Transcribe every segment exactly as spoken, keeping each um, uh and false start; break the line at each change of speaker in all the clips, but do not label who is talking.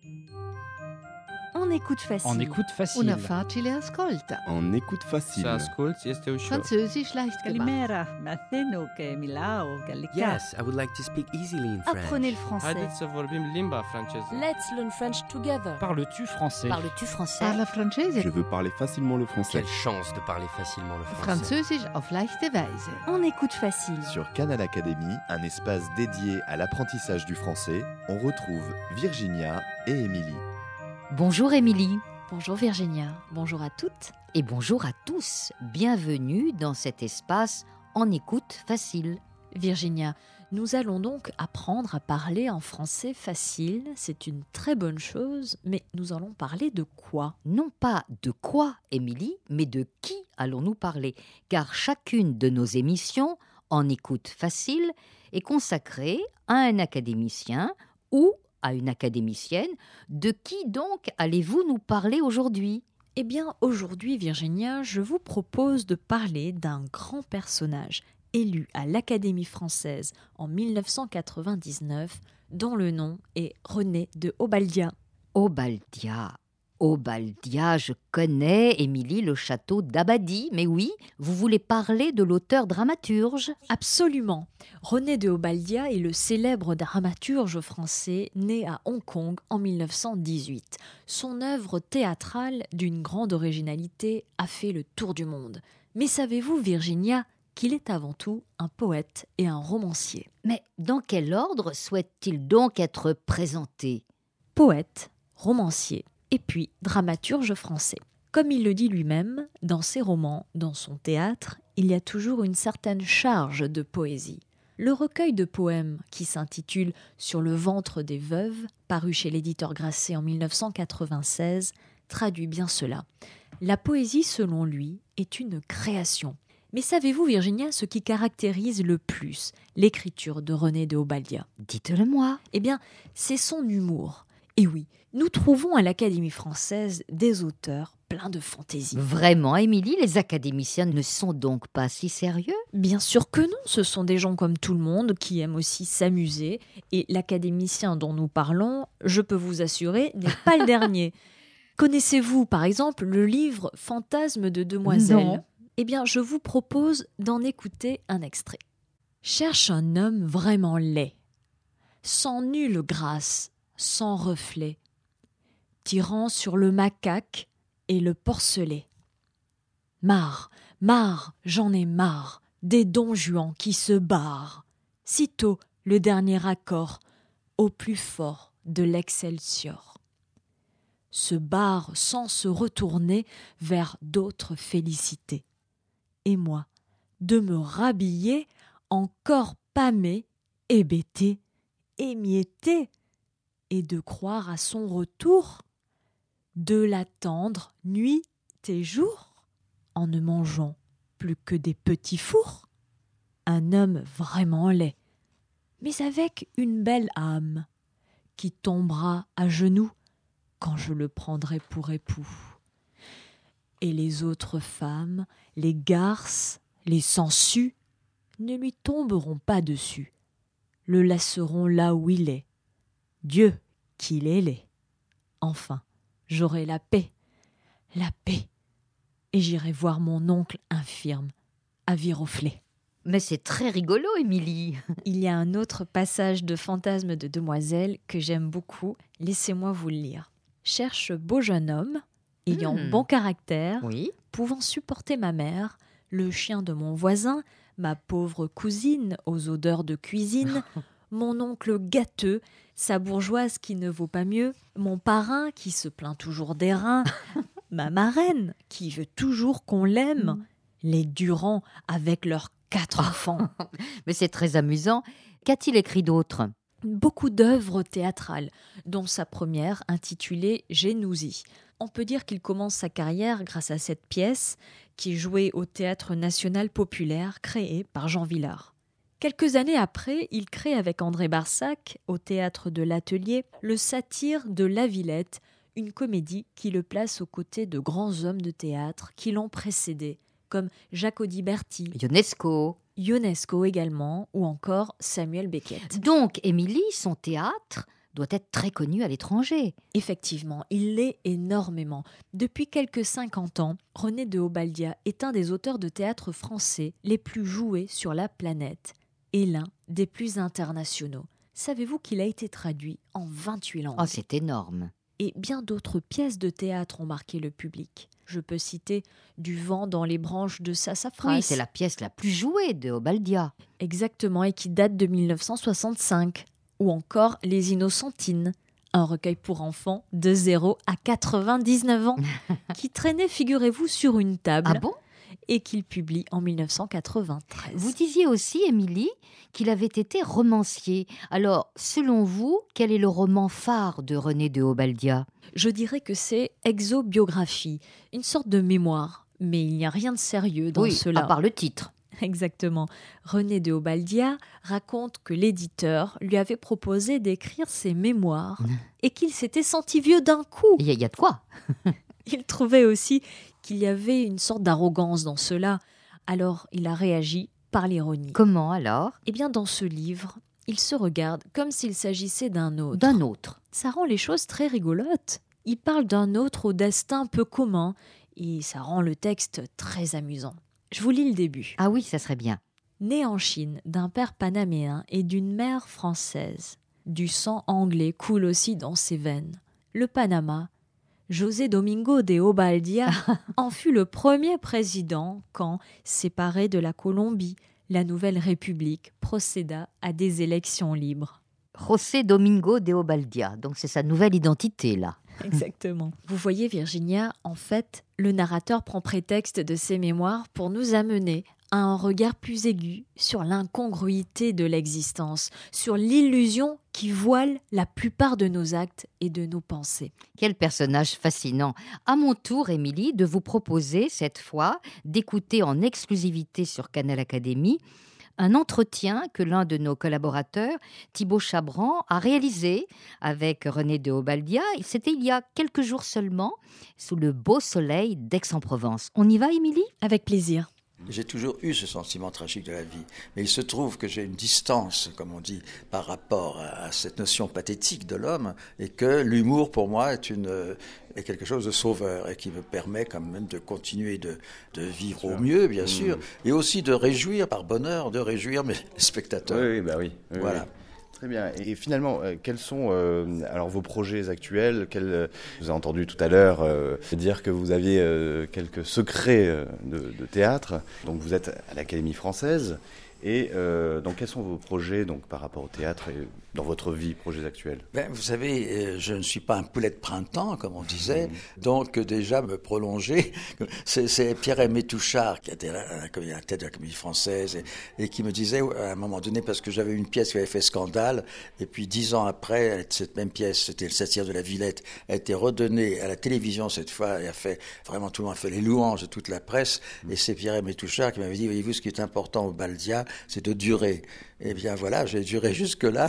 En écoute facile.
En écoute facile.
Una facile ascolta.
En écoute facile.
Se ascolti este ușor.
Französisch leicht gemacht.
Kalimera, Matheno, Milao, Gallica.
Yes, I would like to speak easily in French.
Apprenez le français.
Haideți să vorbim limba franceză.
Let's learn French together.
Parles-tu français?
Parles-tu français?
Parla francese.
Je veux parler facilement le français.
Quelle chance de parler facilement le français.
Französisch auf leichte Weise.
En écoute facile.
Sur Canal Academy, un espace dédié à l'apprentissage du français, on retrouve Virginia et Émilie.
Bonjour Émilie.
Bonjour Virginia, bonjour à toutes.
Et bonjour à tous. Bienvenue dans cet espace En écoute facile.
Virginia, nous allons donc apprendre à parler en français facile. C'est une très bonne chose, mais nous allons parler de quoi?
Non pas de quoi, Émilie, mais de qui allons-nous parler? Car chacune de nos émissions, En écoute facile, est consacrée à un académicien ou à une académicienne. De qui donc allez-vous nous parler aujourd'hui?
Eh bien, aujourd'hui, Virginia, je vous propose de parler d'un grand personnage élu à l'Académie française en mille neuf cent quatre-vingt-dix-neuf, dont le nom est René de Obaldia.
Obaldia. Obaldia, je connais, Émilie, le château d'Abadie, mais oui, vous voulez parler de l'auteur dramaturge?
Absolument. René de Obaldia est le célèbre dramaturge français né à Hong Kong en mille neuf cent dix-huit. Son œuvre théâtrale, d'une grande originalité, a fait le tour du monde. Mais savez-vous, Virginia, qu'il est avant tout un poète et un romancier?
Mais dans quel ordre souhaite-t-il donc être présenté?
Poète, romancier et puis dramaturge français. Comme il le dit lui-même, dans ses romans, dans son théâtre, il y a toujours une certaine charge de poésie. Le recueil de poèmes qui s'intitule « Sur le ventre des veuves », paru chez l'éditeur Grasset en mille neuf cent quatre-vingt-seize, traduit bien cela. La poésie, selon lui, est une création. Mais savez-vous, Virginia, ce qui caractérise le plus l'écriture de René de Obaldia?
Dites-le-moi.
Eh bien, c'est son humour. Et oui, nous trouvons à l'Académie française des auteurs pleins de fantaisie.
Vraiment, Émilie, les académiciens ne sont donc pas si sérieux?
Bien sûr que non, ce sont des gens comme tout le monde qui aiment aussi s'amuser. Et l'académicien dont nous parlons, je peux vous assurer, n'est pas le dernier. Connaissez-vous, par exemple, le livre Fantasmes de demoiselles?
Non.
Eh bien, je vous propose d'en écouter un extrait. Cherche un homme vraiment laid, sans nulle grâce, sans reflet, tirant sur le macaque et le porcelet. Marre, marre, j'en ai marre, des Don Juan qui se barrent. Sitôt le dernier accord, au plus fort de l'Excelsior. Se barre sans se retourner vers d'autres félicités. Et moi, de me rhabiller, encore pâmé, hébété, émietté, et de croire à son retour, de l'attendre nuit et jour, en ne mangeant plus que des petits fours. Un homme vraiment laid, mais avec une belle âme, qui tombera à genoux quand je le prendrai pour époux. Et les autres femmes, les garces, les sangsues, ne lui tomberont pas dessus, le laisseront là où il est. Dieu qu'il est laid. Enfin, j'aurai la paix, la paix, et j'irai voir mon oncle infirme à Viroflay.
Mais c'est très rigolo, Émilie.
Il y a un autre passage de Fantasmes de demoiselles que j'aime beaucoup. Laissez-moi vous le lire. Cherche beau jeune homme, ayant
mmh.
bon caractère,
oui.
pouvant supporter ma mère, le chien de mon voisin, ma pauvre cousine aux odeurs de cuisine, mon oncle gâteux, sa bourgeoise qui ne vaut pas mieux, mon parrain qui se plaint toujours des reins, ma marraine qui veut toujours qu'on l'aime, mmh. les Durand avec leurs quatre enfants.
Mais c'est très amusant. Qu'a-t-il écrit d'autre?
Beaucoup d'œuvres théâtrales, dont sa première intitulée Génousie. On peut dire qu'il commence sa carrière grâce à cette pièce qui est jouée au Théâtre National Populaire créé par Jean Vilar. Quelques années après, il crée avec André Barsac, au Théâtre de l'Atelier, le Satyre de La Villette, une comédie qui le place aux côtés de grands hommes de théâtre qui l'ont précédé, comme Jacques Audiberti,
Ionesco,
Ionesco également, ou encore Samuel Beckett.
Donc, Émilie, son théâtre doit être très connu à l'étranger.
Effectivement, il l'est énormément. Depuis quelques cinquante ans, René de Obaldia est un des auteurs de théâtre français les plus joués sur la planète et l'un des plus internationaux. Savez-vous qu'il a été traduit en vingt-huit langues ?
Oh, c'est énorme.
Et bien d'autres pièces de théâtre ont marqué le public. Je peux citer Du vent dans les branches de Sassafras.
Oui, c'est la pièce la plus jouée de Obaldia.
Exactement, et qui date de mille neuf cent soixante-cinq. Ou encore Les Innocentines, un recueil pour enfants de zéro à quatre-vingt-dix-neuf ans, qui traînait, figurez-vous, sur une table.
Ah bon ?
Et qu'il publie en mille neuf cent quatre-vingt-treize.
Vous disiez aussi, Émilie, qu'il avait été romancier. Alors, selon vous, quel est le roman phare de René de Obaldia ?
Je dirais que c'est exobiographie, une sorte de mémoire. Mais il n'y a rien de sérieux dans
oui,
cela.
à part le titre.
Exactement. René de Obaldia raconte que l'éditeur lui avait proposé d'écrire ses mémoires et qu'il s'était senti vieux d'un coup.
Il y, y a de quoi.
Il trouvait aussi qu'il y avait une sorte d'arrogance dans cela. Alors il a réagi par l'ironie.
Comment alors ?
Eh bien, dans ce livre, il se regarde comme s'il s'agissait d'un autre.
D'un autre.
Ça rend les choses très rigolotes. Il parle d'un autre au destin peu commun et ça rend le texte très amusant. Je vous lis le début.
Ah oui, ça serait bien.
Né en Chine d'un père panaméen et d'une mère française, du sang anglais coule aussi dans ses veines. Le Panama, José Domingo de Obaldía en fut le premier président quand, séparé de la Colombie, la nouvelle République procéda à des élections libres.
José Domingo de Obaldía, donc c'est sa nouvelle identité là.
Exactement. Vous voyez Virginia, en fait, le narrateur prend prétexte de ses mémoires pour nous amener à un regard plus aigu sur l'incongruité de l'existence, sur l'illusion qui voile la plupart de nos actes et de nos pensées.
Quel personnage fascinant. À mon tour, Émilie, de vous proposer cette fois d'écouter en exclusivité sur Canal Académie un entretien que l'un de nos collaborateurs, Thibaut Chabran, a réalisé avec René de Obaldia. C'était il y a quelques jours seulement, sous le beau soleil d'Aix-en-Provence. On y va, Émilie ?
Avec plaisir.
J'ai toujours eu ce sentiment tragique de la vie, mais il se trouve que j'ai une distance, comme on dit, par rapport à cette notion pathétique de l'homme, et que l'humour, pour moi, est, une, est quelque chose de sauveur, et qui me permet quand même de continuer de, de vivre au mieux, bien sûr, mmh. et aussi de réjouir, par bonheur, de réjouir mes spectateurs.
Oui, oui, bah oui. oui
voilà.
Oui. Très bien. Et finalement, euh, quels sont euh, alors vos projets actuels quels, euh, Je vous ai entendu tout à l'heure euh, dire que vous aviez euh, quelques secrets euh, de, de théâtre. Donc vous êtes à l'Académie française. Et euh, donc quels sont vos projets donc, par rapport au théâtre et dans votre vie, projets actuels ?
Ben, vous savez, je ne suis pas un poulet de printemps, comme on disait, mmh. donc déjà me prolonger. C'est, c'est Pierre-Aimé Touchard qui était à la tête de la Comédie Française et, et qui me disait à un moment donné, parce que j'avais une pièce qui avait fait scandale, et puis dix ans après, cette même pièce, c'était Le Satire de la Villette, a été redonnée à la télévision cette fois, et a fait, vraiment tout le monde a fait les louanges de toute la presse, mmh. et c'est Pierre-Aimé Touchard qui m'avait dit, voyez-vous, ce qui est important au Obaldía, c'est de durer. Eh bien voilà, j'ai duré jusque-là,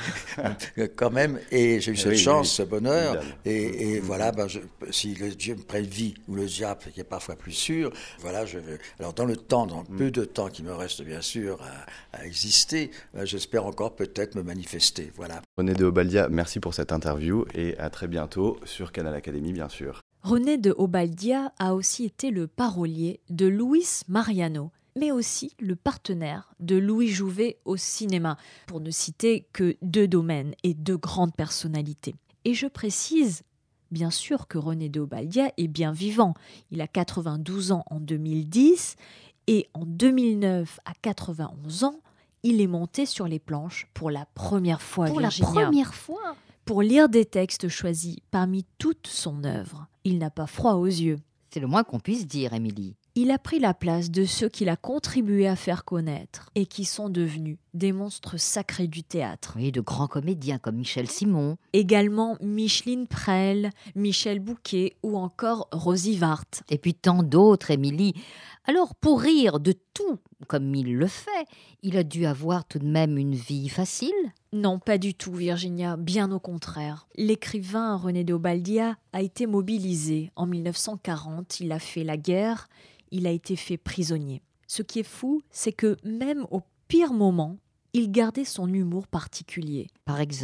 quand même, et j'ai eu cette oui, chance, oui, ce bonheur, et, et voilà, ben je, si le Dieu me prête vie, ou le diable, qui est parfois plus sûr, voilà, je veux, alors dans le temps, dans le peu de temps qui me reste bien sûr à, à exister, ben j'espère encore peut-être me manifester, voilà.
René de Obaldía, merci pour cette interview, et à très bientôt sur Canal Académie, bien sûr.
René de Obaldía a aussi été le parolier de Luis Mariano, mais aussi le partenaire de Louis Jouvet au cinéma, pour ne citer que deux domaines et deux grandes personnalités. Et je précise, bien sûr, que René de Obaldía est bien vivant. Il a quatre-vingt-douze ans en deux mille dix, et en deux mille neuf, à quatre-vingt-onze ans, il est monté sur les planches pour la première fois,
Pour
Virginia.
la première fois
Pour lire des textes choisis parmi toute son œuvre. Il n'a pas froid aux yeux.
C'est le moins qu'on puisse dire, Émilie.
Il a pris la place de ceux qu'il a contribué à faire connaître et qui sont devenus des monstres sacrés du théâtre.
Oui, de grands comédiens comme Michel Simon.
Également Micheline Prel, Michel Bouquet ou encore Rosy Vart.
Et puis tant d'autres, Émilie. Alors, pour rire de tout, comme il le fait, il a dû avoir tout de même une vie facile ?
Non, pas du tout, Virginia, bien au contraire. L'écrivain René de Obaldía a été mobilisé. En mille neuf cent quarante, il a fait la guerre, il a été fait prisonnier. Ce qui est fou, c'est que même au pire moment, il gardait son humour particulier.
Par exemple ?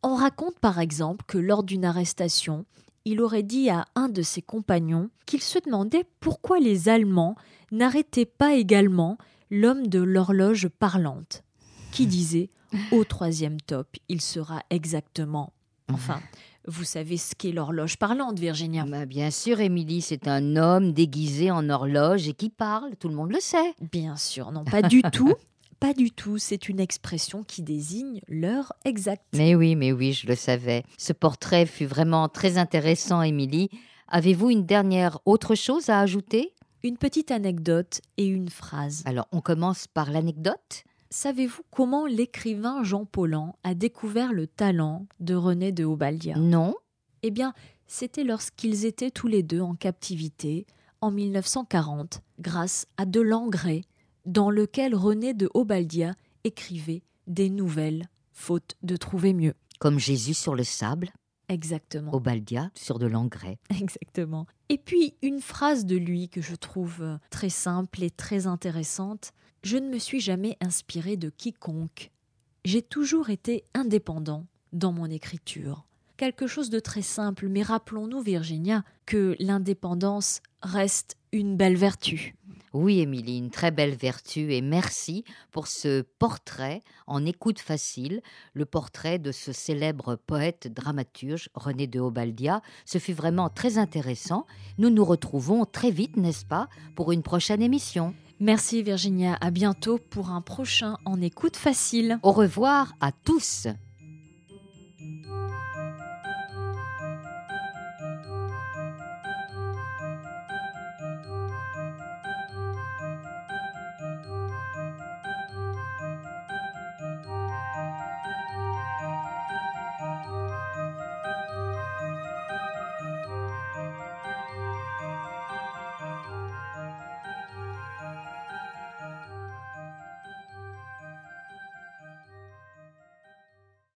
On raconte par exemple que lors d'une arrestation, il aurait dit à un de ses compagnons qu'il se demandait pourquoi les Allemands n'arrêtaient pas également l'homme de l'horloge parlante, qui disait « au troisième top, il sera exactement… » Enfin, vous savez ce qu'est l'horloge parlante, Virginia?
Bah, bien sûr, Émilie, c'est un homme déguisé en horloge et qui parle, tout le monde le sait.
Bien sûr, non, pas du tout. Pas du tout, c'est une expression qui désigne l'heure exacte.
Mais oui, mais oui, je le savais. Ce portrait fut vraiment très intéressant, Émilie. Avez-vous une dernière autre chose à ajouter?
Une petite anecdote et une phrase.
Alors, on commence par l'anecdote.
Savez-vous comment l'écrivain Jean Paulhan a découvert le talent de René de Obaldia?
Non.
Eh bien, c'était lorsqu'ils étaient tous les deux en captivité, en mille neuf cent quarante, grâce à de l'engrais, dans lequel René de Obaldia écrivait des nouvelles, faute de trouver mieux.
Comme Jésus sur le sable.
Exactement.
Obaldia sur de l'engrais.
Exactement. Et puis, une phrase de lui que je trouve très simple et très intéressante. « Je ne me suis jamais inspiré de quiconque. J'ai toujours été indépendant dans mon écriture. » Quelque chose de très simple, mais rappelons-nous, Virginia, que l'indépendance reste une belle vertu.
Oui, Émilie, une très belle vertu et merci pour ce portrait en écoute facile, le portrait de ce célèbre poète dramaturge René de Obaldia. Ce fut vraiment très intéressant. Nous nous retrouvons très vite, n'est-ce pas, pour une prochaine émission.
Merci Virginia, à bientôt pour un prochain En écoute facile.
Au revoir à tous.